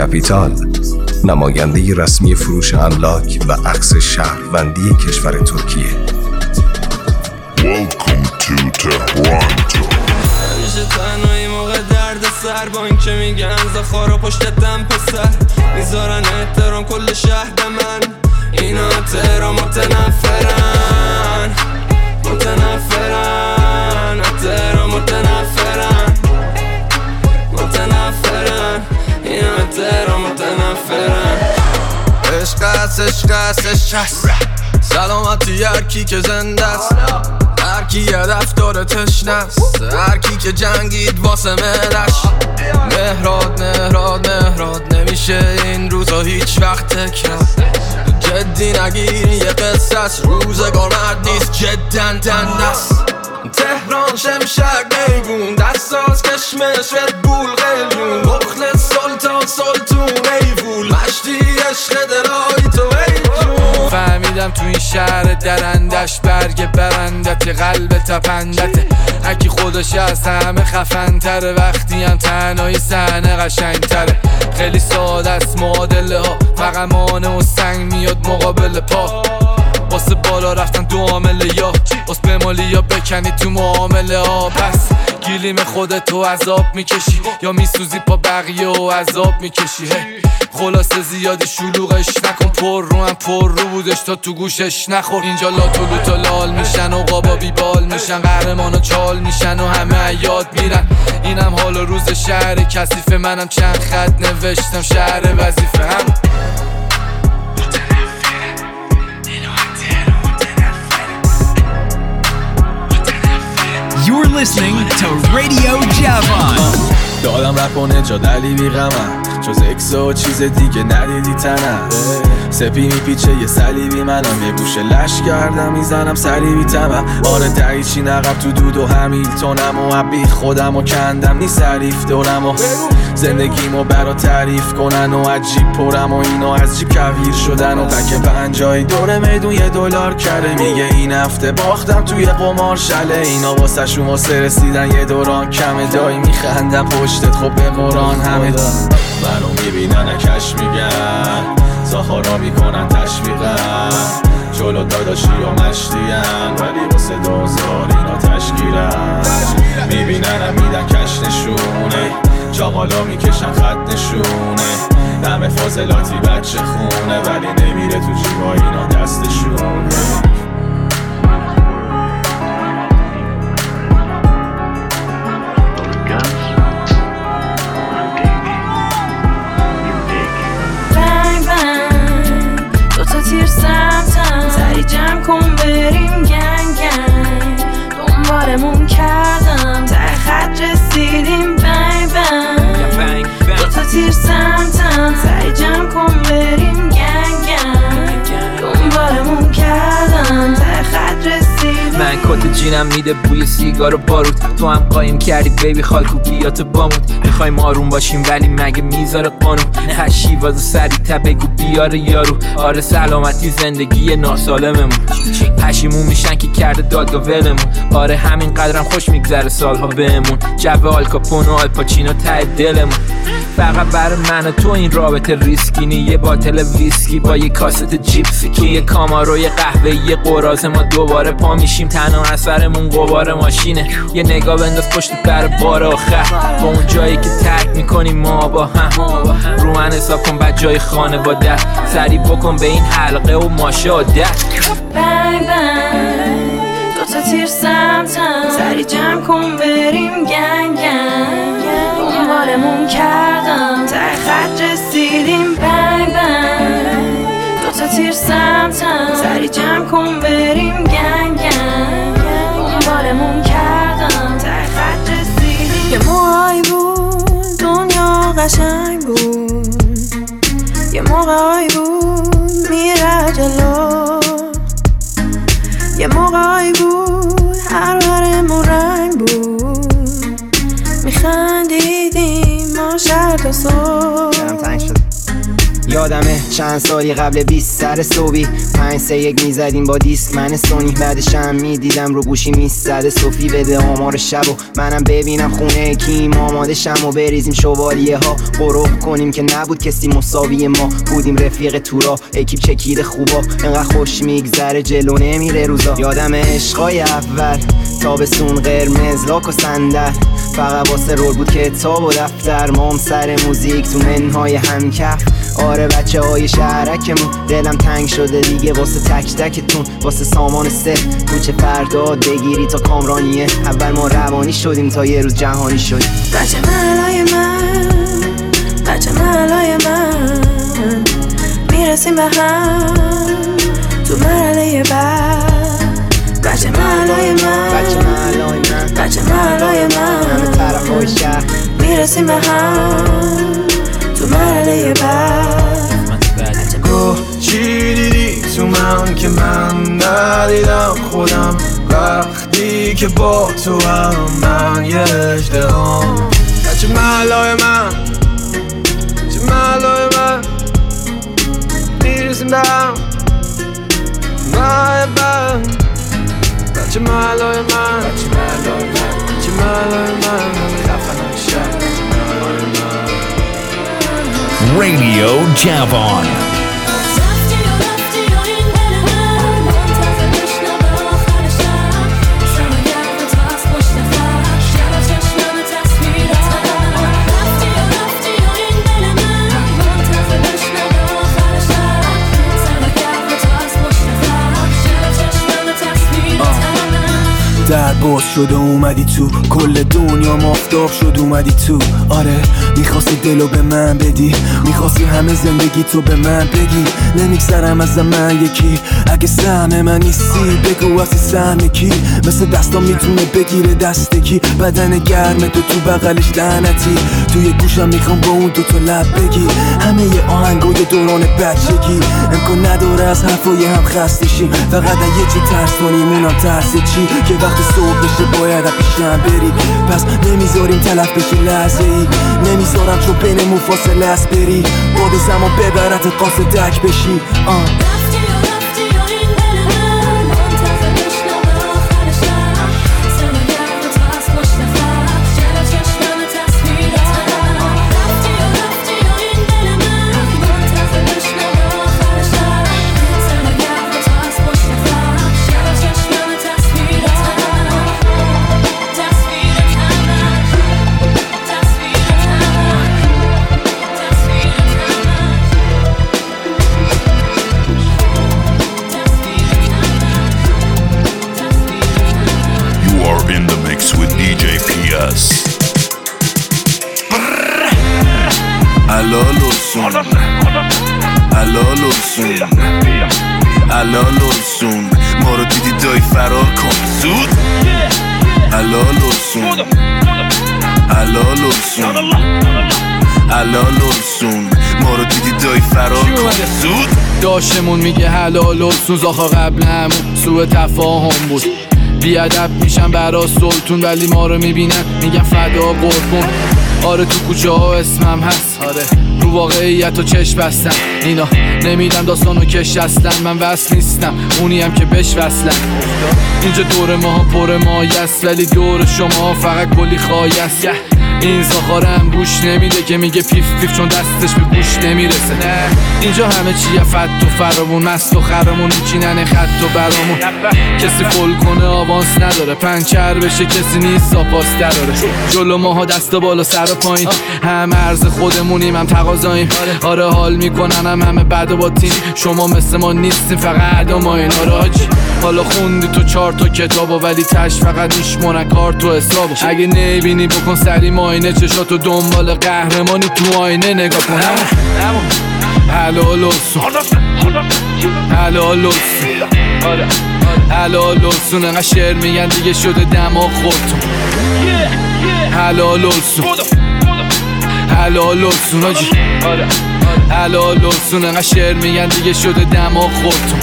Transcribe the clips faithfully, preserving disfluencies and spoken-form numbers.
کپیتال، نماینده رسمی فروش املاک و عکس شهروندی کشور ترکیه. Welcome to Toronto. همیشه تنهایی موقع درد سر، با این که میگن زخارا پشت دم پسر، میذارن احترام کل شهر به من. اینا تهران متنفرن، متنفرن، تهران متنفرن، متنفرن، اینا تهران متنفرن. عشق هست، عشق هست، عشق هست، سلامتی هر کی که زنده است، هر کی هدف داره تشنه است، هر کی که جنگید واسه ملش. مهراد مهراد مهراد، نمیشه این روزا هیچ وقت تکرار. جدی نگیر یه قصه است، روزگار مرد نیست جدن دنده است. تهران شمشک میگون، دستاز کشمش ردبول قلیون، مخلص سلطان سلطون ایوول، مشتی عشق دلای تو ایجون. فهمیدم تو این شهر درندش برگ برندت، قلب تپندته، هکی خودش از همه خفن تره، وقتی هم تنهایی صحنه قشنگ تره. خیلی ساده است معادله ها، فقط مانع و سنگ میاد مقابل پا. واسه بالا رفتن دو عامله، یا واسه بمالی یا بکنی تو معامله ها. پس گیلیم خودتو عذاب میکشی، یا میسوزی پا بقیه و عذاب میکشی. هی خلاصه زیادی شلوغش نکن، پر رو هم پر رو بودش تا تو گوشش نخور. اینجا لاتو لوتا لال میشن و قابا بیبال میشن، قهرمان و چال میشن و همه یاد میرن. اینم حال و روز شهر کثیفه، منم چند خط نوشتم شهر وظیفه هم. You're listening to Radio Javan. دادم رپ و نجادلی بی غمم، جز اکس و چیز دیگه ندیدی تنم. سپی میپیچه یه صلیبی منم، یه گوشه لش کردم میزنم صلیبی تمم. آره دریچی نقب تو دود و همیلتونم، و عبی خودم و کندم نی سریف دورم، و زندگیمو برا تعریف کنن و عجیب پرم، و اینا از جیب کویر شدن و بک پنجایی دور میدون یه دلار کره. میگه این هفته باختم توی قمار شله، اینا واسه شون واسه رسیدن یه دوران کمه. دایی میخندم پشتت خب به قرآن همه منو میبینن کش میگن، زاخارا میکنن تشویقن، جلو داداشی و مشتین، ولی واسه دوزار اینا تشکیلن. میبینن میدن کش نشونه، چاقالا میکشن خط نشونه، همه فاضلاتی بچه خونه، ولی نمیره تو جیبا اینا دستشونه. تیر سمتم، سری جمع کن بریم گنگ گنگ، دنبالمون کردم ته خط رسیدیم بنگ بنگ. دوتا تیر سمتم، سری جمع کن بریم گنگ گنگ، دنبالمون کردم ته خط رسیدیم. من کت جینم میده بوی سیگار و بارود، تو هم قایم کردی بیبی خالکو بیات بامود. میخوایم آروم باشیم ولی مگه میذاره قانون، خشی واسه سری تا بگو بیاره یارو. آره سلامتی زندگی ناسالممون، پشیمون میشن که کرده داد و ولمون. آره همین قدرم خوش میگذره سالها بهمون، جو آلکاپون و آلپاچینو ته دلمون. فقط برای من و تو این رابطه ریسکی نی، یه باتل ویسکی با یه کاست جیپسی، توی کامارو یه قهوه یه قراز، ما دوباره پا میشیم تنها اثرمون غبار ماشینه. یه نگاه بنداز پشت در بار آخر، با اون جایی که ترک میکنیم ما با هم. رو من حساب کن بعد جای خانواده، سریع بکن به این حلقه و ماشاءالله. بنگ بنگ دوتا تیر سمتم، سری جمع کن بریم گنگ گنگ، دنبالمون کردم ته خط رسیدیم بنگ بنگ. دوتا تیر سمتم، سری جمع کن بریم گنگ گنگ، دنبالمون کردم ته خط رسیدیم. یه موقعی بود دنیا قشنگ بود، یه موقعی بود میره جلو، یه موقعی بود هر برمون رنگ بود، میخندیدیم ما شهر تا صبح. یادمه چند سالی قبل بیست سر صبحی پنج سه یک میزدیم با دیسک من سونی، بعدش هم میدیدم رو گوشی میزده صوفی بده آمار شب و منم ببینم خونه کیم آماده شم و بریزیم شوالیه ها قروب کنیم که نبود کسی مساوی ما بودیم رفیق تورا اکیپ چکیده خوبا انقدر خوش میگذره جلو نمیره روزا. یادم عشقای اول تابستون قرمز لاک و صندل فقط واسه رول بود کتاب و دفتر مام سر موزیک تو منهای همکف. آره بچه های شهرکمون دلم تنگ شده دیگه واسه تک تکتون واسه سامان سه کوچه فرداد بگیری تا کامرانیه اول ما روانی شدیم تا یه روز جهانی شدیم. بچه محلای من بچه محلای من میرسیم به هم تو مرحله بعد. بچه محلای من بچه محلای من بچه محلای من همه طرف های شهر میرسیم به هم تو مرحله بعد. گوه چی دیدی تو من که من ندیدم خودم وقتی که با تو هم من یه اجدهام. بچه محلای من بچه محلای من میرسیم به هم ماه بعد. بچه محلای من بچه محلای من بچه محلای من خفنم شد بچه محلای من. Radio Javon. در باز شد و اومدی تو کل دنیا مافتاب شد اومدی تو. آره میخواستی دلو به من بدی میخواستی همه زندگی تو به من بگی نمیگذرم از من یکی اگه سهم من نیستی بگو وقتی سهم کی مثل دستام میتونه بگیره دست کی بدن گرم تو تو بغلش لعنتی توی گوشم میخوام با اون دوتا لب بگی همه ی آهنگای دوران بچگی امکان نداره از حرفای هم خسته شیم فقط یه چی ترس کنیم اونم ترس چی که وقتی صبح بشه باید پیشم بری پس نمیذاریم تلف بشه لحظه ای نمیذارم چون بینمون فاصله است بری باد زمان ببرت قاصدک بشی آه. الالورسون ما رو دیدی دایی فرار کن زود الالورسون الالورسون الالورسون ما رو دیدی دایی فرار کن زود داشتمون میگه حلالورسون زاخا قبل همون سوء تفاهم بود بیادب میشن برا سلطون ولی ما رو میبینن میگن فدا قربون. آره تو کوچه ها اسمم هست آره رو واقعیت و چشم بستن اینا نمیدن داستانو کش هستن من وصل نیستم اونی هم که بش وصلن اینجا دور ما پر مایست ولی دور شما فقط کلی خایست این زاخارم گوش نمیده که میگه پیف پیف چون دستش به گوش نمیرسه نه اینجا همه چیه فت و فرامون مست و خرمون میچینن خط و برامون کسی فول کنه آوانس نداره پنچر بشه کسی نیست ساپاس دراره جلو ماها دست و بالا سر و پایین هم عرض خودمونیم هم تقاضاییم آره حال میکنن هم همه بد و باطین شما مثل ما نیستیم فقط و ما این آراجی حالا خوندی تو چهار تا کتابو ولی تش فقط میشمونن کار تو حسابو اگه نبینی بکن سری ماینه چشاتو دنبال قهرمانی تو آینه نگاه کن حلالورسون حلالورسون حلالورسون انقدر شعر میگن دیگه شده دماغ خودتون حلالورسون حلالورسون آجی حلالورسون انقدر شعر میگن دیگه شده دماغ خودتون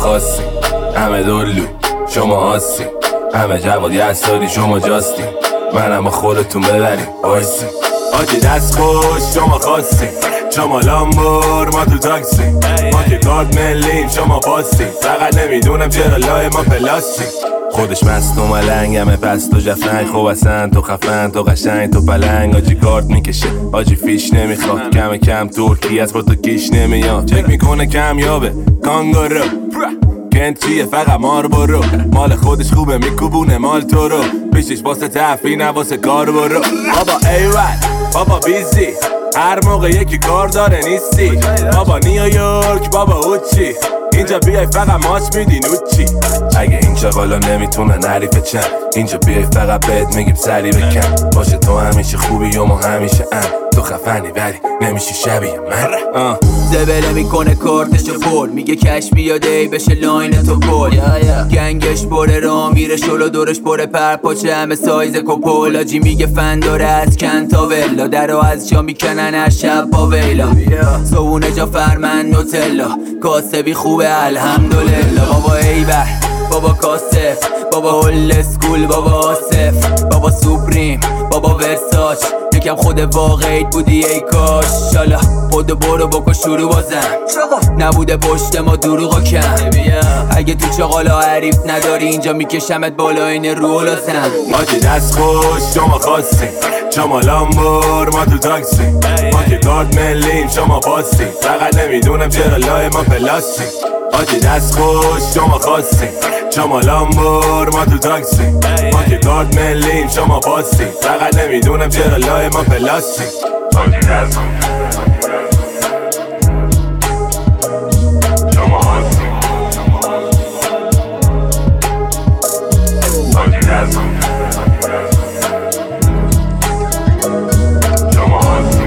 خاصی، همه دلو شما آسی، همه جواد یستاری شما جاستی، من اما خودتون ببریم بایستی. آجی دست خوش شما خاصی، شما لامبور ما تو تاکسی، ما که کارت ملیم شما پاسی، فقط نمیدونم چرا لای ما پلاستی. خودش مست و ملنگمه پس تو جفنگ، خوب اصلا تو خفن تو قشنگ تو پلنگ. آجی کارت میکشه آجی فیش نمیخواد، کم کم ترکی از با تو کیش نمیاد، چک میکنه کمیابه کانگارو کنت چیه فقط مار برو، مال خودش خوبه میکوبونه مال تو رو، پیشش واسه تفری نه واسه کار برو. بابا ایول بابا بیزی هر موقع یکی کار داره نیستی، بابا نیویورک بابا اوچی اینجا بیای فقط ماچ میدی نوچی. اگه این چقالا نمیتونن حریف چند، اینجا بیای فقط بهت میگیم سری بکن، باشه تو همیشه خوبی و ما همیشه ام، تو خفنی ولی نمیشی شبیه من. زبله میکنه کارتشو پول، میگه کش بیاده ای بشه لاین تو پول، گنگش بره را میره شلو دورش بره پر پاچه همه سایز کپول. آجی میگه فن داره از کن تا ولا، درو از جا میکنن هر شب با ویلا، صبونه جا فرمن نوتلا، کاسبی خوبه الحمدلله. بابا ایبر بابا کاسف بابا هول اسکول بابا آصف بابا سوپریم بابا ورساچ، یکم خود واقعیت بودی ای کاش، شالا خودو برو بکن شروع بازم، نبوده پشت ما دروغا کم. اگه تو چاقالا حریف نداری اینجا میکشمت بالا این رو لازم. آجی دست خوش شما خاصی، شما لامبور ما تو تاکسی، ما که کارت ملیم شما پاسی، فقط نمیدونم چرا لای ما پلاستی. آجی دست خوش شما خاصی، شما لامبور ما تو تاکسی، ما که کارت ملیم شما پاسی، فقط نمیدونم چرا لای ما پلاستی. آجی دست خوش شما خاصی، آجی دست خوش شما خاصی.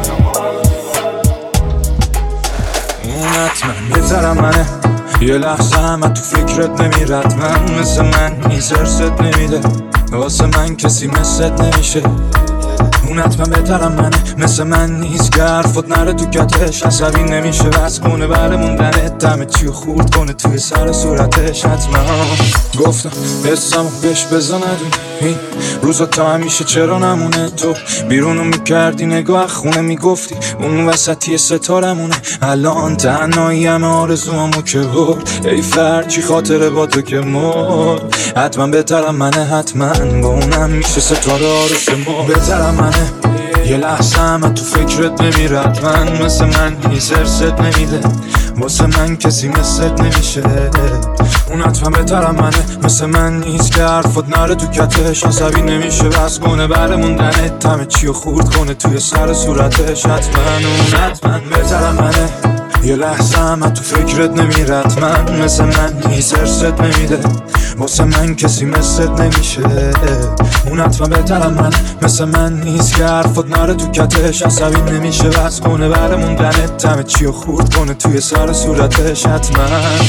اون حتما بهترم منه، یه لحظه همه تو فکرت نمیرد، من مثل من نیز ارست نمیده، واسه من کسی مثلت نمیشه. اون حتما بهترم منه، مثل من نیز گرفت نره تو کتش، عصبی نمیشه بس کنه بره موندنت، دمه چیو خورد کنه توی سر صورتش. حتما گفتم حسمو بهش بزا ندون، این روزا تا همیشه چرا نمونه، تو بیرونو میکردی نگاه خونه میگفتی اون وسطی ستارمونه، الان تنهایی همه آرزوامو که برد، ای فرچی خاطره با تو که مرد. حتما بهترم منه، حتما با اونم میشه ستاره آرش ما. بهترم منه، یه لحظه همه تو فکرت نمیرد، من مثل من نیز ارست نمیده، واسه من کسی مثلت نمیشه. اون حتما بهترم منه، مثل من نیز که حرفت نره تو کتش، عصبی نمیشه بس کنه بره موندنت، تمه چیو خورد کنه توی سر صورتش. حتما اون حتما بهترم منه، یه لحظه همه تو فکرت نمیرد، من مثل من نیز ارست نمیده، واسه من کسی مثلت نمیشه. اون حتما بهترم من، مثل من نیست که حرفت نره تو کتش، عصبی نمیشه بس کنه بره موندنت، تمه چیو خورد کنه توی سر صورتش. حتما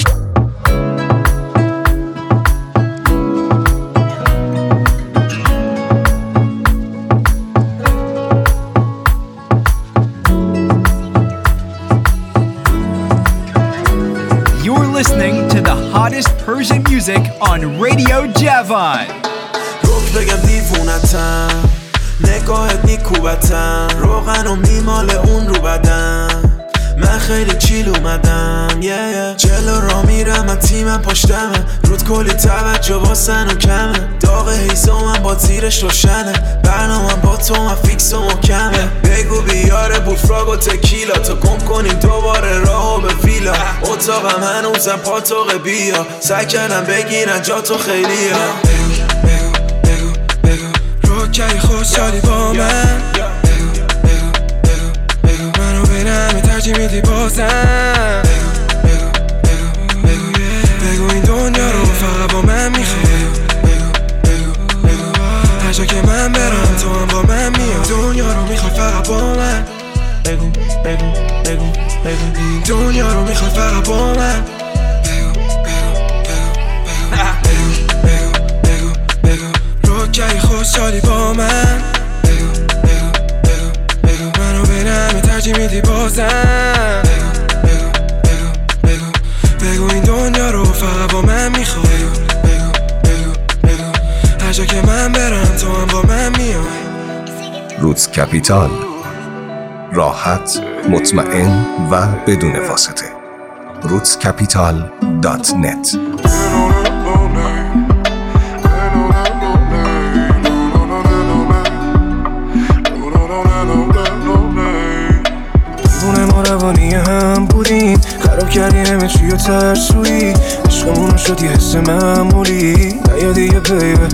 Listening to the hottest Persian music on Radio Javan. روک بگم دیوونتم، نگاهت نیکوبتم، روغن و میمال اون رو بدم، من خیلی چیل اومدم yeah, yeah. جلو را میرم من تیمم پشتمه، رود کلی توجه واسن و کمه، داغ هیزمم با زیرش روشنه، برنامم با تو من فیکس و محکمه. بگو بیاره بولفراگ و تکیلا، تا گم کنیم دوباره راهو به ویلا، اتاقم هنوزم پاتوق بیا، سعی کردم بگیرن جا تو خیلی ها. بگو بگو بگو بگو روکی خوشحالی با من، بگو بگو بگو بگو منو بینم ترجیح میدی بازم، بگو بگو بگو بگو بگو این دنیا رو فقط با من میخوای، بگو بگو بگو هر جا که من برم تو هم با من میای، دنیا رو میخوای فقط با من، بگو بگو بگو بگو این دنیا رو میخوای فقط با من، بگو بگو بگو بگو بگو بگو روکی خوشحالی با من، بگو بگو بگو بگو منو بینم ترجیح میدی بازم، بگو بگو بگو بگو بگو این دنیا رو کپیتال، راحت، مطمئن و بدون واسطه. روتس کپیتال دات نت. دیوونه ما روانی هم بودیم، خراب کردی همه چی و ترسویی، عشقمونو شد یه حس معمولی، نیا دیگه بیبه.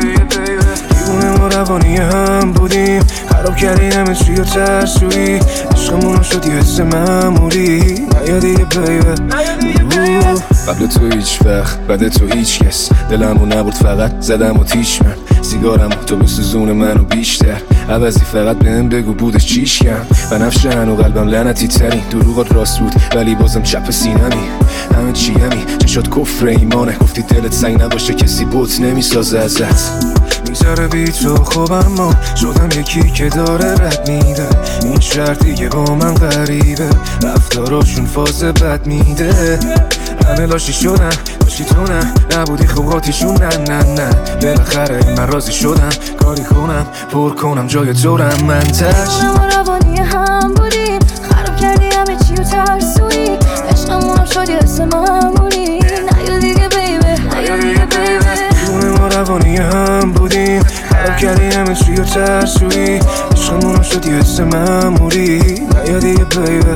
دیوونه ما روانی هم بودیم، خراب کردی همه چی و ترسویی، عشقمونو شد یه حس معمولی، نیا دیگه بیبه. قبل تو هیچ وقت بعد تو هیچ کس، دلمو نبرد فقط زدم و تیش من، سیگارم تو بسوزون منو بیشتر، عوضی فقط بهم بگو بودش چیش کم، بنفش هنو قلبم لعنتی ترین، دروغات راست بود ولی بازم چپ سینمی، همه چیمی چشات کفر ایمانه، گفتی دلت سنگ نباشه کسی بوت نمیسازه ازت، میذاره بی تو خوب اما شدم یکی که داره رد میده، این شرطی که با من غریبه، رفتاراشون فاز بد میده، همه لاشی شدن لاشی تو نه، نبودی خوباتیشون نه نه نه، بالاخره من راضی شدم کاری کنم پر کنم جای دورم من تش. ما روانی هم بودیم، خراب کردی همه چی و ترسویی، عشقمونم شد یه حس معمولی، نیا دیگه بیبه نیا دیگه بیبه. دیوونه ما روانی هم بودیم، خراب کردی همه چی و ترسویی، عشقمونم شد یه حس معمولی، نیا دیگه بیبه.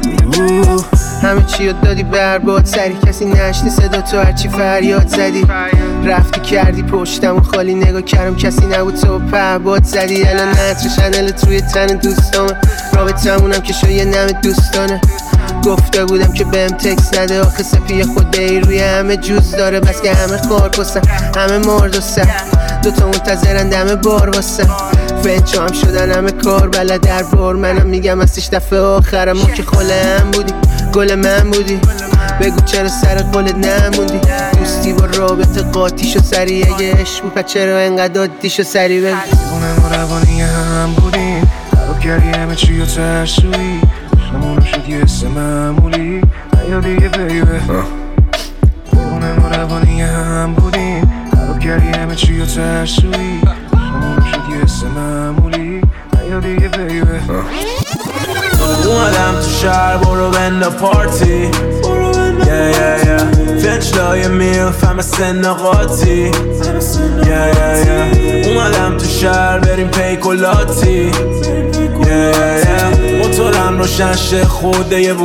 همه چی رو دادی برباد سری، کسی نشنی صدا تو هرچی فریاد زدی، رفتی کردی پشتم و خالی نگاه کردم کسی نبود تو پهباد زدی، الان نتر شنلت روی تن دوستامه، رابطمونم که شو یه نم دوستانه، گفته بودم که بهم تکس نده، آخه سپی خود ای روی همه جوز داره، بس که همه خار پستن همه مرد و سر، دوتا منتظرن دم بار واسن، فنچو هم شدن همه کار بلد در بار، منم میگم ازش دفعه آخرم ما که خاله هم بودی گل من بودی، بگو چرا سر قولت نموندی، دوستی با رابطه قاطی شو سری، اگه عشق بود چرا انقدر عادی شو سری بگو. دیوونه ما روانی هم بودیم، خراب کردی همه چی و ترسویی، عشقمونو شد یه حس معمولی، نیا دیگه بیبه. دیوونه ما روانی هم بودیم، خراب کردی همه چی و ترسویی، عشقمونو شد یه حس معمولی، نیا دیگه بیبه. اومدم تو شهر برو بنده پارتی، yeah, yeah, yeah. فنچ لای میلف همه سن قاطی، yeah, yeah, yeah. اومدم تو شهر بریم پیکولاتی، yeah, yeah, yeah. موتورم روشن شه خوده یه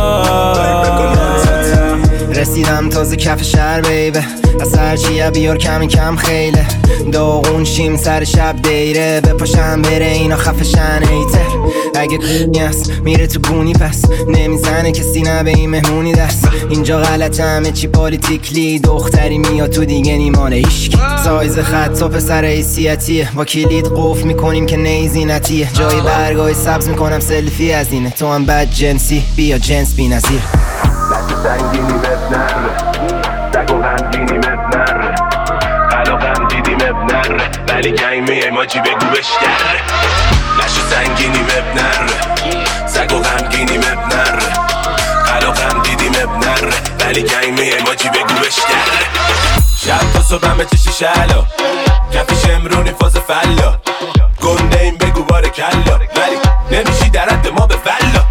بوگا، رسیدم تازه کف شهر بیبه، از هرچیه بیار کم کم خیله، داغون شیم سر شب دیره، بپاشم بره اینا خفشن ایتر، اگه نیست میره تو گونی پس نمیزنه کسی نه به این مهمونی دست، اینجا غلطه همه چی پالیتیکلی، دختری میاد تو دیگه نیمانه ایشکی، سایز خط و پسر حیثیتیه، با کلید قفل میکنیم که نیزینتیه، جای برگای سبز میکنم سلفی از اینه، تو هم بد جنسی بیا جنس بی نظیر، سنگینی مب نره، سگ و غمگینی مب نره، قل و غم دیدی مب نره، ولی گنگ میای ماجی بگو بشکره، لش سنگینی مب نره، سگ و غمگینی مب نره، قل و غم دیدی مب نره، ولی گنگ میای ماجی بگو بشکره، شب تا صبح همه چشی شلا، کفیش امرونی فاز فلا، گنده این بگو باره کلا، ولی نمیشی در حد ما به فلا،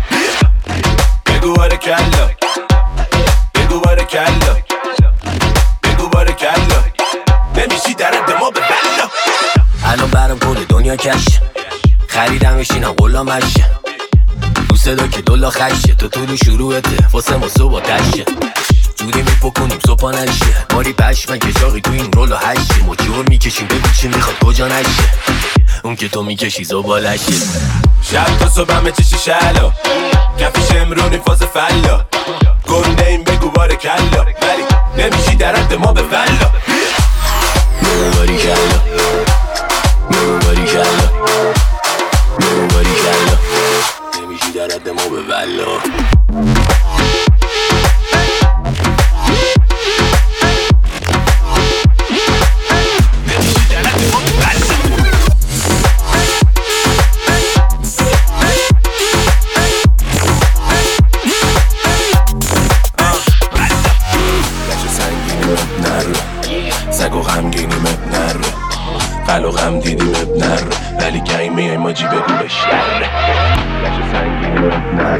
بگو باره کلا، بگو باره کلا، بگو باره کلا، نمیشی در حد ما به فلا. الان برام کل دنیا کشه، خریدم بشینم غلامشه، تو صدا که دولا خشه، تو طول شروعته واسه ما صبح تشه، جوری میپکنیم صبح نشه، ماری پشمن که جاقی تو این رولو هشه، ما جور میکشیم بگو چی میخواد کجا نشه، اون که تو میکشی زبالشه، شب تا صبح همه چشی شلا، کفیش امرونی فاز فلا، گنده این بگو باره کلا، ولی نمیشی در حد ما به فلا، بگو باری کلا، بگو باری کلا، بگو باری کلا، نمیشی در حد ما به فلا. سگ و غمگینی مب نره، قل و غم دیدی مب نره، ولی گنگ میای ماجی بگو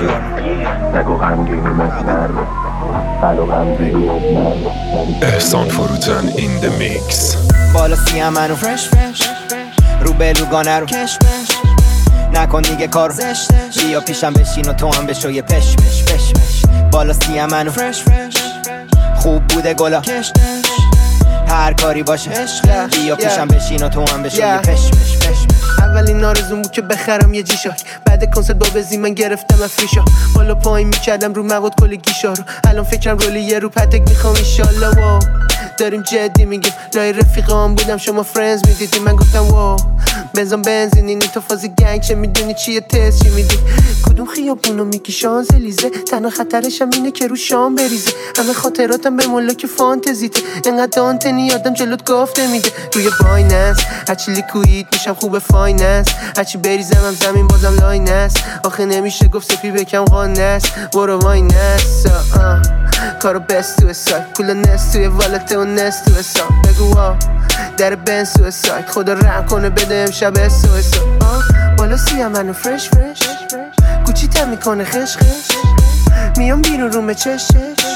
نگو غمگینی مسترده بلو غمگینی مسترده احسان فروتن این ده میکس بالا سیم منو فرش فرش رو بلوگانه رو کش بش نکن دیگه کارو بیا پیشم بشین و تو هم بشو یه پش پش پش پش بالا سیم منو فرش فرش خوب بوده گلا کشتش هر کاری باشه بیا پیشم بشین و تو هم بشو یه پش پش پش اولین آرزوم بود که بخرم یه جیشاک بعد کنسرت با بزی من گرفتم افریشا بالا پایین میکردم رو مواد کل گیشا رو الان فکرم رولی یه رو پتک میخوام ایشالله واو داریم جدی میگیم لای رفیقام بودم شما فرندز میدیدی من گفتم واو بنزام بنزینینی تو فاز گنگ چه میدونی چیه تست چی میدی کدوم خیابونو میگی شانزلیزه تنها خطرشم اینه که رو شام بریزه همه خاطراتم به ملاک فانتزیته انقدر دانتنی آدم جلوت گفته میده روی بایننس هرچی لیکوید میشم خوب فایننس هرچی بریزم هم زمین بازم لاینس آخه نمیشه گفت سپی بکم قانس برو واینس کارو بست تو سایت کل نست توی والته و نست تو حساب بگو وا در بنز تو سایت خدا رحم کنه بده امشب اس و اس بالا سیم منو فرش فرش کوچی تم میکنه خش خش میام بیرون رو چش چش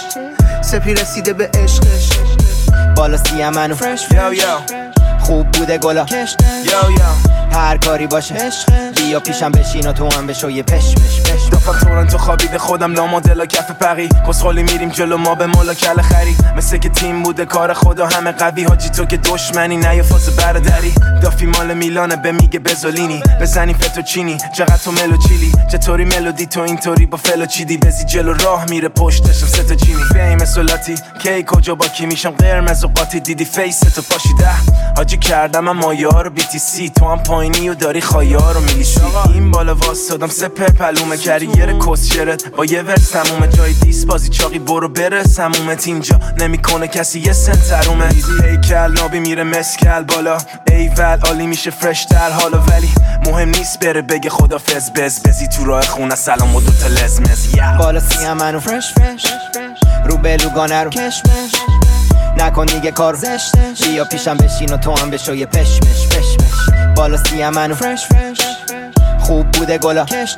سپی رسیده به عشقش بالا سیم منو فرش فرش خوب بوده گلا یو یو هر کاری باشه بیا پیشم بشین و تو هم بشو یه پش پش پش دفعه تورنتو خوابیده خودم لامادلا کف پقی کسخالی میریم جلو ما به مولا کل خری مثل که تیم بوده کار خدا همه قوی حاجی تو که دشمنی نه یه فاز برادری دافی مال میلانه به میگه بزولینی بزنی فتوچینی چقدر تو ملو چیلی چطوری ملودی تو اینطوری با فلو چیدی بزی جلو راه میره پشتشم سه تا چینی فیم سولاتی کی کجا با کی میشم قرمز و قاطی دیدی فیس تو پاشیده حاجی کردم اما یارو بی تی سی تو هم پایینی و داری خایا رو میلیسی این بالا واسدادم سپر پلومه کریر کس شرت با یه ورس تمومه جای دیس بازی چاقی برو برس همومت اینجا نمیکنه کسی یه سنترومه هیکل نابی میره مسکل بالا ایول عالی میشه فرش تر حالا ولی مهم نیست بره بگه خدافظ بز بزی تو راه خونه سلام و دوتا لزمز بالا سیم منو فرش فرش رو بلوگانه رو کش مش نکن دیگه کارو بیا پیشم بشین و تو هم بشو یه پش پش پش پش بالا سیم منو فرش فرش خوب بوده گلا کشتش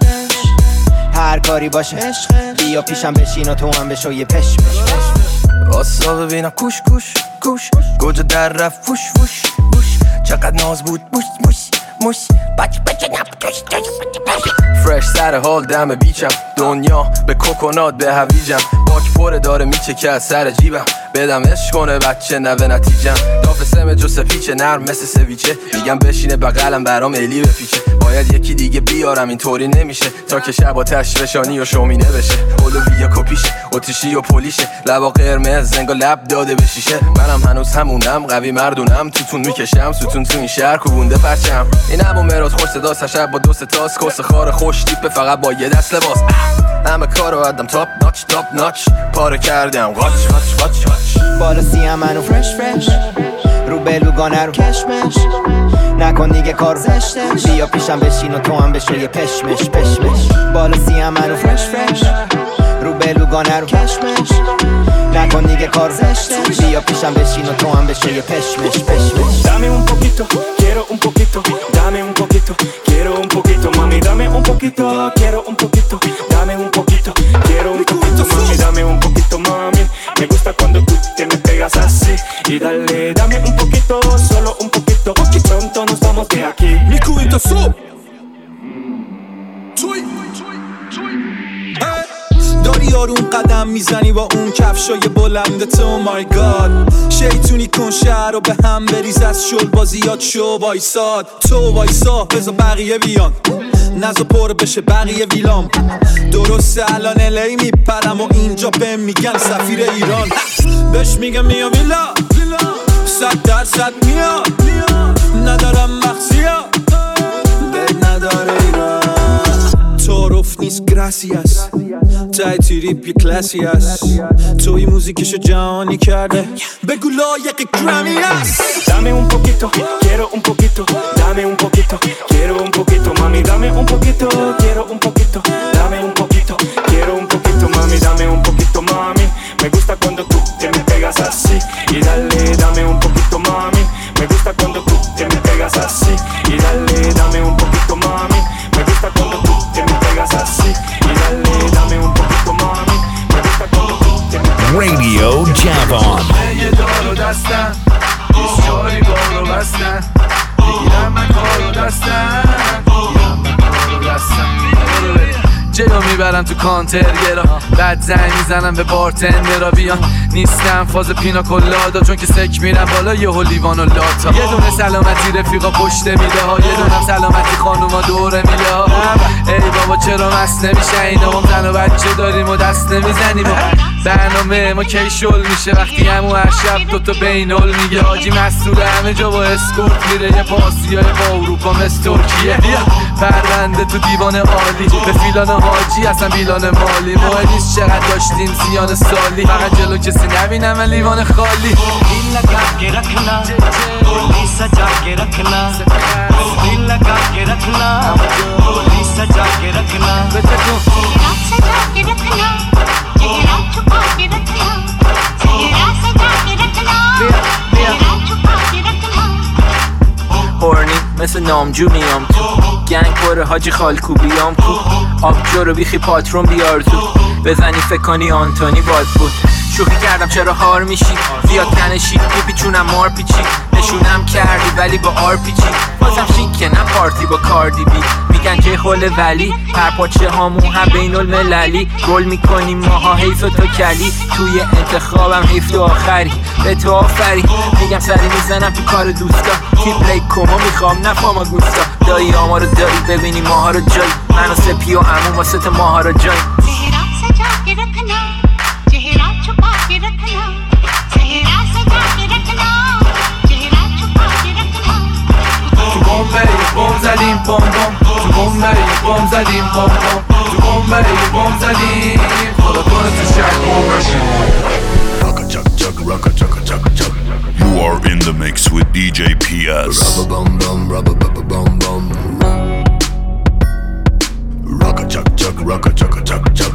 هر کاری باشه بیا پیشم بشین و تو هم بشو یه پش پش پش آسا ببینم کوش کوش کوش گوجه در رفت فوش فوش بوش چقدر ناز بود موش موش موش بچ بچ نب توش توش فرش سر حال دم بیچم دنیا به کوکونات به هویجم باک پره داره میچکه از سر جیبم بدم عشق کنه بچه نوه نتیجم داف سم جوسه پیچه نرم مثل سویچه میگم بشینه بغلم برام الی بپیچه باید یکی دیگه بیارم اینطوری نمیشه تا که شب آتش فشانی و شومینه بشه اولویا کپیشه اتیشی و پلیشه لبا قرمز زنگا لب داده به شیشه منم هنوز همونم قوی مردونم توتون میکشم ستون تو این شهر کوبونده پرچم این همون مراد خوش صدا شب با دوست تاس کس خار خوش تیپه فقط با یه دست لباس همه کارو ادم تاپ ناچ تاپ ناچ پاره کردم قاچ قاچ قاچ قاچ بالا سیم منو فرش فرش رو بلوگانه رو کشمش نکن دیگه کارو بیا پیشم بشین و تو هم بشو یه پش مش پش مش بالا سیم منو فرش فرش رو بلوگانه رو کشمش نکن دیگه کارو بیا پیشم بشین و تو هم بشو یه پش مش پش مش Dame un poquito, quiero un poquito, dame un poquito, quiero un poquito, mami, dame un poquito, quiero un poquito, dame un poquito, quiero un poquito, mami, dame un poquito, mami, me gusta cuando tú te me pegas así, y dale, dame un poquito, solo un poquito, porque pronto nos vamos de aquí. Mi cubito sub. داری آروم قدم میزنی با اون کفشای بلندت او مای گاد شیطونی کن شهر رو به هم بریز از شل بازیات شو وایساد تو وایسا بذار بقیه بیان نزا پر بشه بقیه ویلام درسته الان الی میپرم و اینجا بهم میگن سفیر ایران بهش میگم میا ویلا صد درصد میا ندارم مخزیا بد نداره ایران تعارف نیست گراسیاس تای تریپ یه کلاسی هست توی موزیکشو جهانی کرده بگو لایق گرامی هست Dame un poquito, quiero un poquito, dame un poquito, quiero un poquito, mami, dame un poquito, quiero un poquito, dame un poquito, quiero un poquito, mami, dame un poquito, mami, me gusta cuando tú te me pegas así, y dale, dame un poquito, mami, me gusta cuando tú te me pegas así, y dale, dame un poquito, mami, me gusta cuando tú te me pegas así, y dale جلو میبرم تو کانتر گرا، بعد زنگ میزنم به بارتندرا بیان. نیستم فاز پینا کلادا چون که سک میرم بالا یهو لیوان و لاتا. یه دونه سلامتی رفیقا پشت میله ها، یه دونه سلامتی خانوما دوره میله ها. ای بابا چرا مست نمیشه اینا، ما زن و بچه داریم و دست نمیزنیم. برنامه ما کی شل میشه وقتی همو هر شب دوتا بینال میگه حاجی مسئول همه جا با اسکورت میره. یه پاسیای با اروپا مثل ترکیه، پرونده تو دیوان عالی به فیلان حاجی اصلا بیلان مالی. مهم نیست چقدر داشتیم زیان سالی، فقط جلو کسی نبینم لیوان خالی. दिल लगा के रखना गोली सजा के रखना दिल लगा के रखना गोली सजा के रखना चेहरा सजा के रखना चेहरा छुपा के रखना चेहरा सजा के रखना चेहरा छुपा के रखना هورنی مثل نامجو میام تو گنگ پره حاجی خالکو بیام کو آبجو رو بیخی پاترون بیار تو بزنی فکر کنی آنتونی باد بود. شوخی کردم چرا هار میشی زیاد تنشی میپیچونم مار پیچی نشونم کردی ولی با آر پیچی بازم شیکه نه پارتی با کاردی بی میگن که خل ولی هر پاچه هامون هم بین المللی گل میکنیم ماها حیف و تو کلی توی انتخابم حیف تو آخری به تو آفری میگم سری میزنم تو کار دوستا تیپ ریک کما میخوام نفاما گوستا دایی آما رو داری ببینی ماها رو جای من و سپی و عموم واسه تو ماها رو جای चेहरा सजा के रखना चेहरा छुपा के रखना चेहरा सजा के रखना चेहरा छुपा के रखना تو بمبئی بم زدیم بم بم تو بمبئی بم زدیم بم بم تو بمبئی بم زدیم خدا کنه تو شهر بم بشیم. Rocka chuck chuck rocka chuck chuck chuck. You are in the mix with D J P S. Rubba bum bum rubba bum bum bum. Rocka chuck chuck rocka chuck chuck chuck.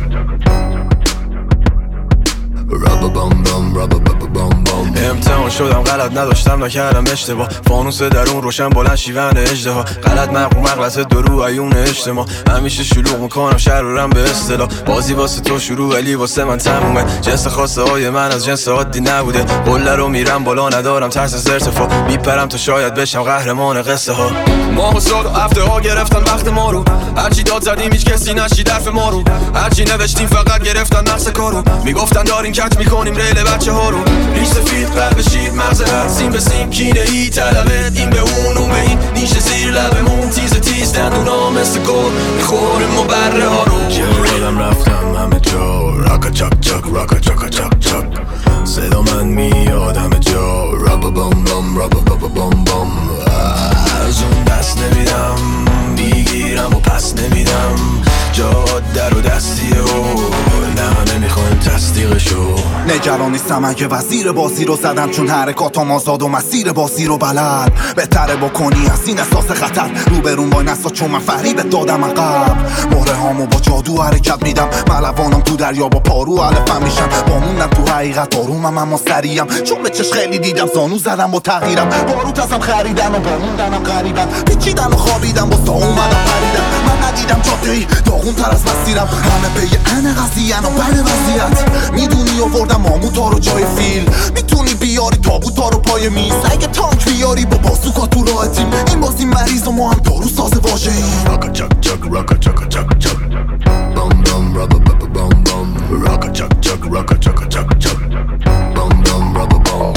Rubba bum bum rubba bum bum bum. امتحان شدم غلط نداشتم نکردم اشتباه فانوس درون روشن بلند شیون اژدها غلط مقروم مغلط درو عیون اجتماع همیشه شلوغ میکنم شهر رو رم به اصطلاح بازی واسه تو شروع ولی واسه من تمومه جنس خواسته های من از جنس عادی نبوده قله رو میرم بالا ندارم ترس از ارتفاع میپرم تا شاید بشم قهرمان قصه ها ماه و سال و هفته ها گرفتن وقت ما رو هرچی داد زدیم هیچ کسی نشید حرف ما رو هرچی نوشتیم فقط گرفتن نقص کارو میگفتن داریم کج میکنیم ریل بچه ها رو ریش سفید قلب شیر مغز هر سیم به سیم کینه ای طلبت این به اون اون به این نیش زیر لبمون تیز تیز دندونا مثل گل میخوریم و بره ها رو یادم رفتم همه جا راکا چاک چاک راکا چاکا چاک چاک صدا من میاد همه جا رابا بام بام رابا بابا بام بام از اون دست نمیدم میگیرم و پس نمیدم جاد در و دستیه و نه نمیخوایم تصدیقشو نگران نیستم اگه وزیر بازی رو زدم چون حرکاتم آزاد و مسیر بازی رو بلد بهتره بکنی از این احساس خطر روبرون با نسا چون من فریبت دادم عقب مهره هامو با جادو حرکت میدم ملوانم تو دریا با پارو علفم میشن بامونم تو حقیقت آرومم اما سریعم چون به چش خیلی دیدم زانو زدم با تغییرم باروت ازم خریدن و باموندنم غریبن پیچیدن و خوابیدم با سا اومدم پریدم من ندیدم جاده‌ای داغون تر از مسیرم همه به یه ان قضیه و بد وضعیت میدونی آوردم ماموتا رو جای فیل میتونی بیاری تابوتا رو پای میز اگه تانک بیاری با بازوکا تو راه تیم این بازی مریض و ما هم دارو ساز واژه ایم راکا چاک چاک راکا چاک چاک چاک بام بام رابا بابا بام بام راکا چاک چاک راکا چاک چاک چاک بام بام رابا بام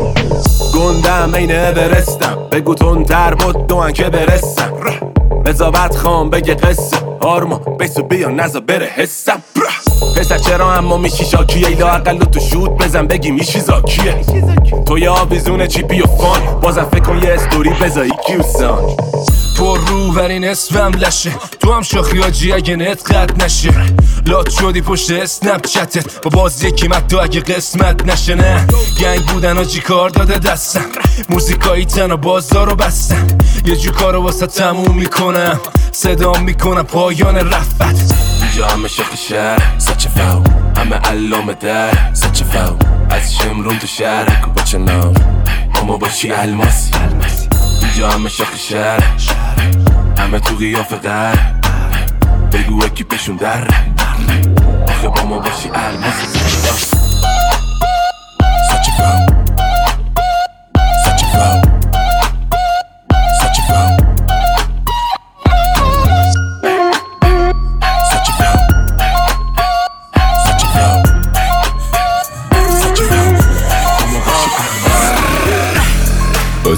گندم این برستم بگو تون تر بود دوان که برسم بزابت خام بگه قصه آرما بیسو بیا نزا بره حسم پسر چرا اما میشی شاکیه ایلا اقل تو شود بزن بگی میشی زاکیه تو یه آویزون چیپی و فان بازم فکر کن یه استوری بزایی کیوسان پر رو ورین اسمم لشه تو هم شاخی آجی اگه نت قد نشه لات شدی پشت اسنپ چتت با بازی کیمت تو اگه قسمت نشه نه گنگ بودن آجی کار داده دستم موزیکایی تن و بازار رو بستن یه جو کارو واسه تموم میکنم صدام میکنم پایان رفت اینجا همه شخص شهر سچه فاو همه علام در سچه فاو از شمرون تو شهر کن با چناو اما باشی الماسی اینجا همه شخص شهر همه تو قیافه در بگو اکی پشون در آخه با ما باشی الماسی سچه فاو سچه فاو سچه فاو سچه فاو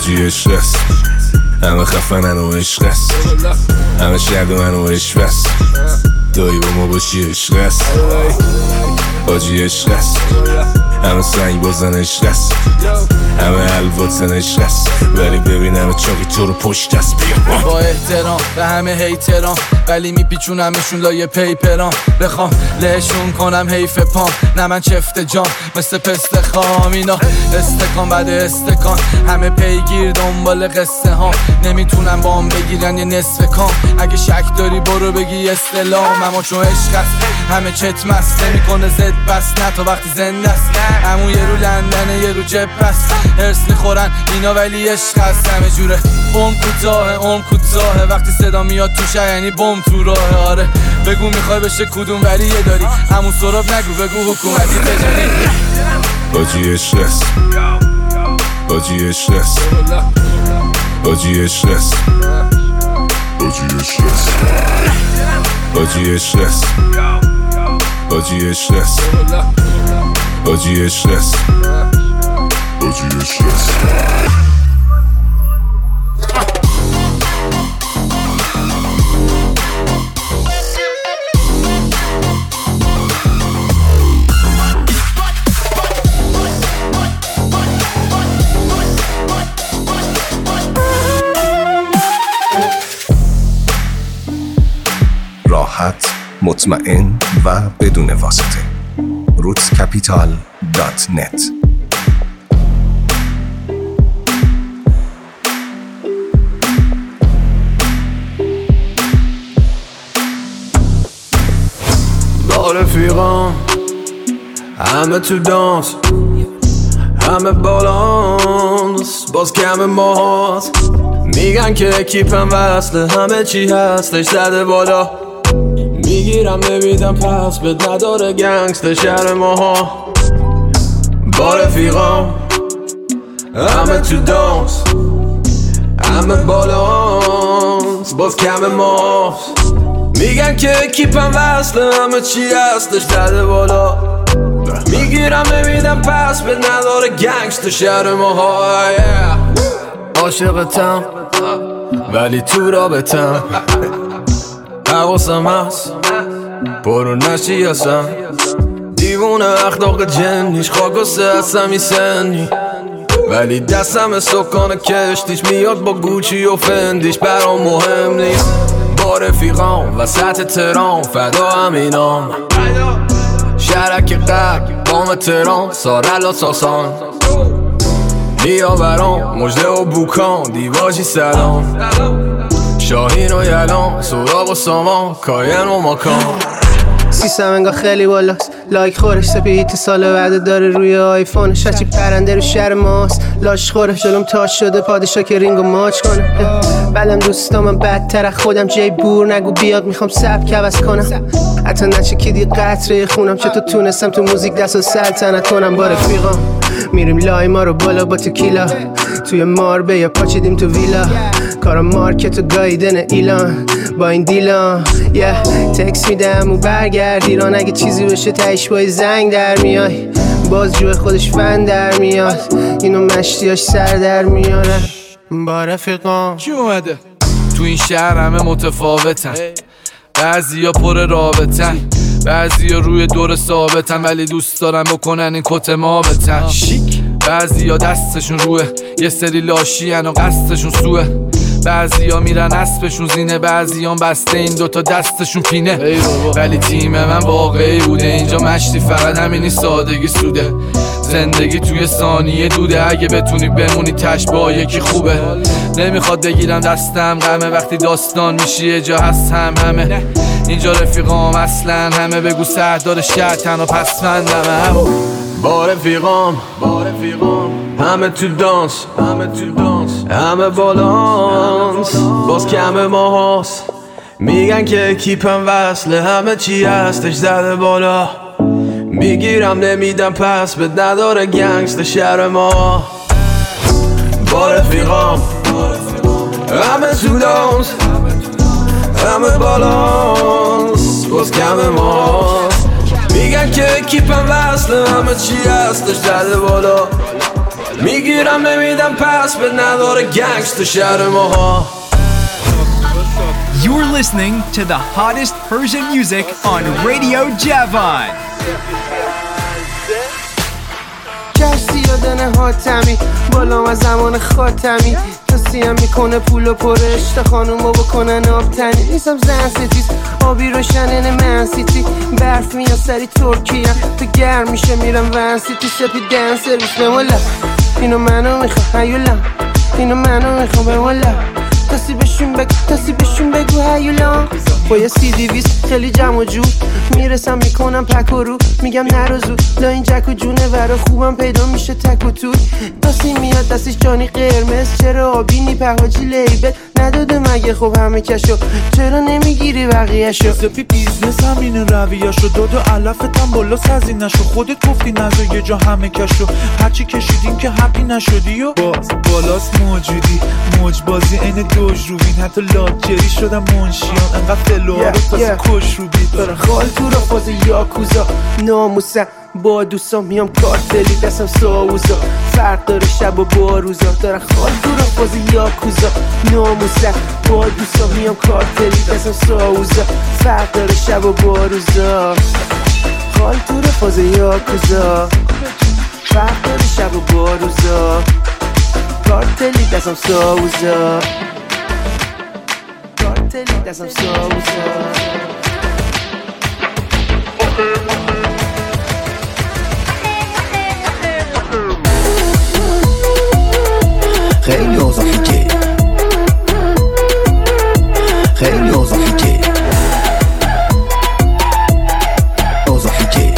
آجی عشق است، همه خفنن و عشق است، همه شرد من و عشق است، دایی با ما باشی عشق است. آجی عشق است، همه سنگ بازن عشق است، همه الواتن عشق است، ولی ببینم چاقی تو رو پشت است. بیا با احترام به همه هیتران، ولی میپیچونمشون لایه پیپران. بخوام لهشون کنم حیف پام، نه من چفت جام مثل پست خام. اینا استکان بعد استکان، همه پیگیر دنبال قصه ها، نمیتونم با هم بگیرن یه نصف کام. اگه شک داری برو بگی استلام، اما چون عشق است همه چت مست، نمیکنه زد بس نه تا وقتی زنده است. همون یه رو لندنه یه رو جب است، هرس میخورن اینا ولی عشق است. همه جوره بم کوتاه عمر کوتاهه، وقتی صدا میاد توشه یعنی بم تو راه. آره بگو میخوای بشه کدوم ولی یه داری همون سراب نگو بگو حکومتی تجاری. آجی عشق است، آجی عشق است، آجی عشق است، آجی عشق است، آجی عشق است، آجی عشق است، آجی عشق است، آجی عشق است. راحت، مطمئن و بدون واسطه. روتس کپیتال دات نت. با رفیقام همه تو دانس، همه بالانس، باز کم ماست. میگن که اکیپم وصله، همه چی هستش زده بالا. میگیرم نمیدم پس بد نداره گنگست شهر ماها. با رفیقام همه تو دانس، همه بالانس، باز کم ماست. میگن که اکیپم وصله، همه چی هستش زده بالا. میگیرم نمیدم پس بد نداره گنگست شهر ماها. عاشقتم ولی تو رابطم، حواسم هست برو نشی هستم. دیوونه اخلاق جنیش خاک و سه هستم سنی، ولی دستم سکان کشتیش میاد با گوچی و فندیش. برام مهم نیست با رفیقام وسط ترام، فدا همینام شرک قرب بام ترام، سارل و ساسان بیا برام مجده و بوکان دیواجی سلام. شاهین و یلان سراغ و سامان کاین و ماکان. سیستم انگاه خیلی بالاست، لایک خورش سپیت سال بعد داره روی آیفونش. هرچی پرنده رو شهر ماست لاش خورش، جلوم تاش شده پادشا که رینگو ماچ کنه. بلم دوستامم بدتر خودم، جای بور نگو بیاد میخوام سبک عوض کنم. حتی نچکیدی قطره خونم، چطور تونستم تو موزیک دست و سلطنت کنم. با رفیقام میریم لای ما رو بالا با تکیلا، توی ماربه یا پاچیدیم تو ویلا. کارا مارکت و گایدن ایلان با این دیلان. یه yeah. تکس میدم و برگرد ایران، اگه چیزی بشه تایش بای زنگ در میای. باز جوه خودش فن در میاد، اینو مشتیاش سر در میارن. با رفیقان چی اومده؟ تو این شهر همه متفاوتن، بعضی ها پر رابطن، بعضی ها روی دور ثابتن، ولی دوست دارن بکنن این کت مابتن. بعضی ها دستشون روه، یه سری لاشین و قصدشون سوه. بعضی ها میرن اسبشون زینه، بعضی ها بسته این دوتا دستشون پینه. ولی تیم من واقعی بوده، اینجا مشتی فقط همینی سادگی سوده. زندگی توی ثانیه دوده، اگه بتونی بمونی تش با یکی خوبه. نمیخواد بگیرم دستم غمه، وقتی داستان میشی یه جا هست هم همه. اینجا رفیقام اصلا همه، بگو سردار شهر تنها پسفندمه. با رفیقام با رفیقام همه تو دانس، همه تو دانس، همه بالانس، باز کم ما هست. میگن که اکیپم وصله، همه چی هستش زده بالا. میگیرم نمیدم پس بد نداره گنگست شهر ما. با رفیقام همه تو دانس، همه بالانس، باز کم ما. میگن که اکیپم وصله، همه چی هستش زده بالا. میگیرم نمیدم پس به نداره گنگست شهر ماها. You're listening to the hottest Persian music on Radio Javan. کشتی یادنه حاتمی بالام از زمان خاتمی توصیم میکنه پول و پرشت خانومو بکنن آبتنی نیستم زن ستیز آبی روشنن من سیتی برف میاد سری ترکیه تو گرم میشه میرم ون سیتی سپیدن سرویس بمولا اینو منو میخوام هیولا اینو منو میخوام بمولا تاسی بشون بگو تاسی بشون بگو هیولا با یه سی دیویست خیلی جمع و جور میرسم میکنم پک و رو میگم نروزو لا این جک و جونه ورا خوبم پیدا میشه تک و توی تاسی میاد دستش جانی قرمز چرا آبی نی پهاجی لیبل نداده مگه خب همه کشو چرا نمیگیری بقیهشو سپی بیزنس همینه رویهشو داد و علفتم بالا سزینشو خودت گفتی نزا یه جا همه کشو هرچی کشیدیم که حقی نشدی و باز بالاست موجودی موج بازی این دوج روبین حتی لاجری شدم منشیان انقدر فلوها رو تازه کش رو بید دارم خال تو را فاز یاکوزا ناموسم با دوستان میام کارتلی دستم ساوزا فرق داره شب و با روزا دارم خال تو را فاز یاکوزا ناموسم با دوستان میام کارتلی دستم ساوزا فرق داره شب و با روزا خال تو را فاز یاکوزا فرق داره شب و با روزا کارتلی دستم ساوزا کارتلی دستم ساوزا خیلی اوضاع فیکه خیلی اوضاع فیکه اوضاع فیکه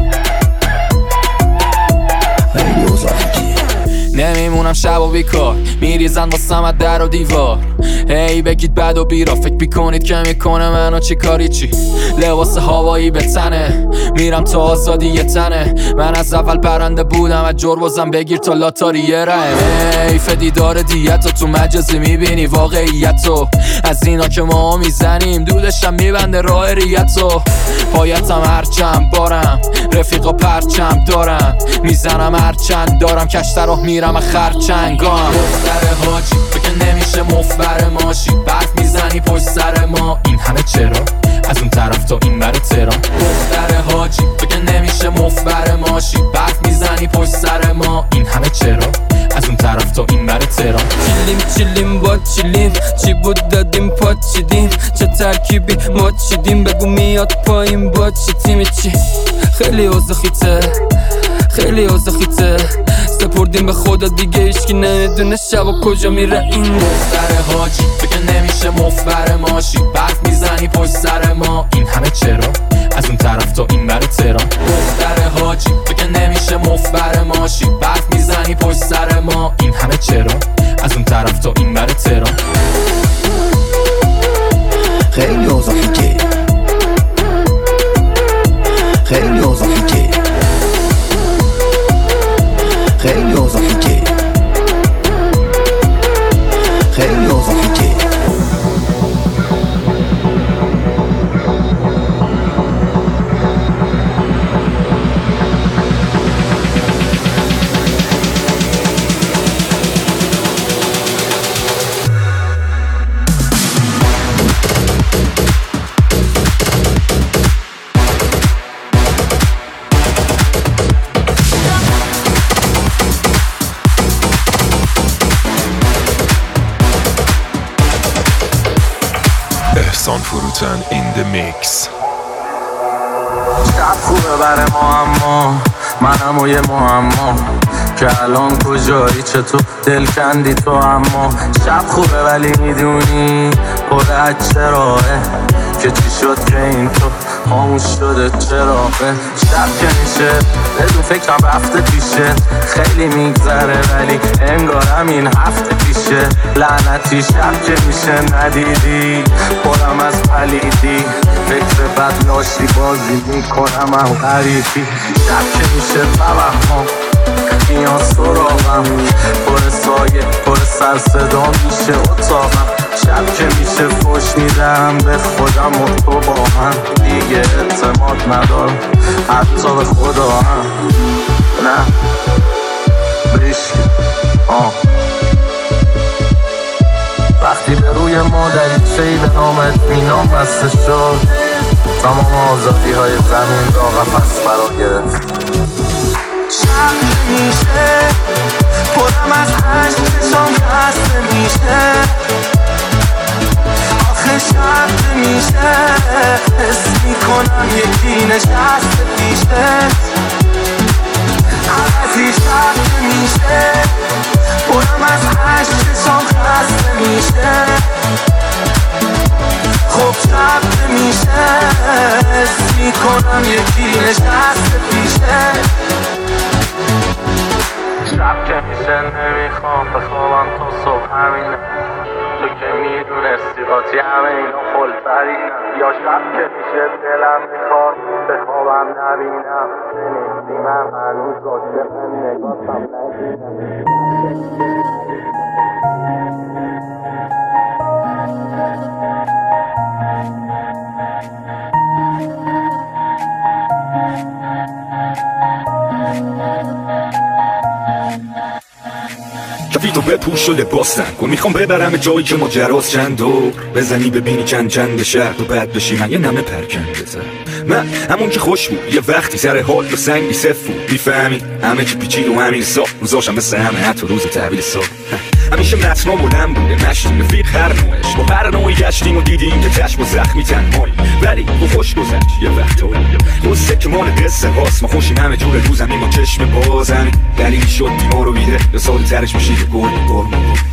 خیلی اوضاع فیکه نمیمونم شب و بیکار میریزن واسم از در و دیوار هی بگید بد و بیرا فکر بیکنید که میکنه منو چی کاری چی لباس هوایی به تنه میرم تا آزادی یه تنه من از اول پرنده بودم از جربازم بگیر تا لاتاری یه رهم حیف دیدار دیتو تو مجازی میبینی واقعیتو از اینا که ما میزنیم دودشم میبنده راه ریتو پایتم هرچند بارم رفیقا پرچم دارم میزنم هرچند دارم کشتر راه میرم خرچنگام دختر حاجی تو که نمیشه مفبر ماشی برف میزنی پشت سر ما این همه چرا از اون طرف تا این بر تهران دختر حاجی تو که نمیشه مفبر ماشی برف میزنی پشت سر ما این همه چرا از اون طرف تا این بر تهران چیلیم چیلیم با چیلیم چی بود دادیم پات چیدیم چه ترکیبی ما چیدیم بگو میاد پایین با چی تیمی چی خیلی اوزخیته خیلی اوزخیته سپردیم به خدا دیگه ایشکی نمیدونه شب و کجا میره این دختر حاجی تو که نمیشه مفبر ماشی برف میزنی پشت سر ما این همه چرا از اون طرف تا این بر تهران دختر حاجی تو که نمیشه مفبر ماشی برف میزنی پشت سر ما این همه چرا از اون طرف تا این بر تهران خیلی اوضاع فیکه خیلی اوضاع فیکه خیلی اوضاع فیکه خیلی اوضاع فیکه احسان فروتن in the mix. شب خوبه بر ما اما منم و یه معما که الان کجایی چطور دل کندی تو اما شب خوبه ولی میدونی پر از چراهه که چی شد که این تو خاموش شده چراغه شب که میشه بدون فکرم رفته پیشه خیلی میگذره ولی انگارم این هفته پیشه لعنتی شب که میشه ندیدی پرم از پلیدی فکر بد لاشی بازی میکنم هم غریبی شب که میشه توهم میان سراغم پر سایه پر سر صدا میشه اتاقم شب که میشه فوش میدم به خودم و تو با هم دیگه اعتماد ندارم حتی به خدا هم نه بشکی آه وقتی به روی ما دریچه‌ای به نام اطمینان بسته شد تمام آزادی های زمین را قفس فرا گرفت. شب میشه پرم از عشق چشام خسته میشه آخه شب میشه حس میکنم یکی نشسته پیشه عوضی شب میشه پرم از عشق چشام خسته میشه خب شب میشه حس میکنم یکی نشسته پیشه شب که میشه نمیخوام بخوابم تا صبح همینه تو که میدونستی قاطی همه اینا خلطرینم یا شب که میشه دلم میخواد بخوابم نبینم نمیستی من هنوز عاشق نگاهتم نگیرم کفیتو بپوش و لباسم کن میخوام ببرم جایی که ماجراست چند دور بزنی ببینی چند چند شهر تو بد بشی من یه نمه پرکن بزن من همون که خوش بود یه وقتی سر حال یا سنگی صف بود میفهمی همه چی پیچید و همین صاف روزاشم مثل همه حتی روز تحویل صاف همیشه متنا بلند بوده نشتیم رفیق هر نوعش با هر نوعی گشتیم و دیدیم که چشم و زخمی تنهایی ولی با خوش گذشت یه وقتایی قصه که مال قصه هاست ما خوشیم همه جور روزمی ما چشم بازمی دلیلی شد بیمار و بیده یا سال ترش میشید و گل گل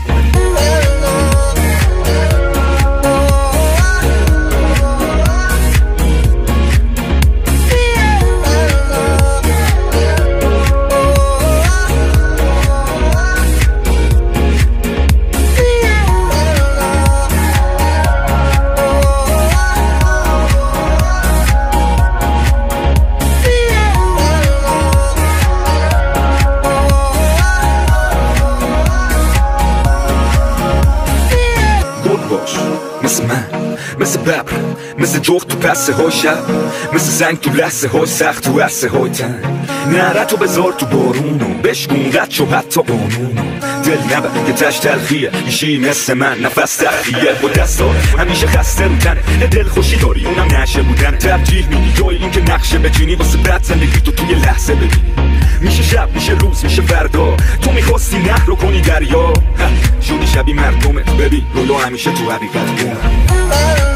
مثل من مثل ببر مثل جغد تو پسه های شب مثل زنگ تو لحظه های سخت تو عرصه های تن نرتو بذار تو بارونو بشکون رد شو حتی قانونو دل نبر که تش تلخیه ایشی مثل من نفس تخیه با دستا همیشه خسته رو تنه دل خوشی داری اونم نشه بودن ترجیح میدی جای این که نقشه بچینی واسه بد زندگی تو توی لحظه ببینی میشه شب میشه روز میشه فردا تو میخواستی نهر رو کنی دریا شدی شبی مردمت ببین رویا همیشه تو حقیقت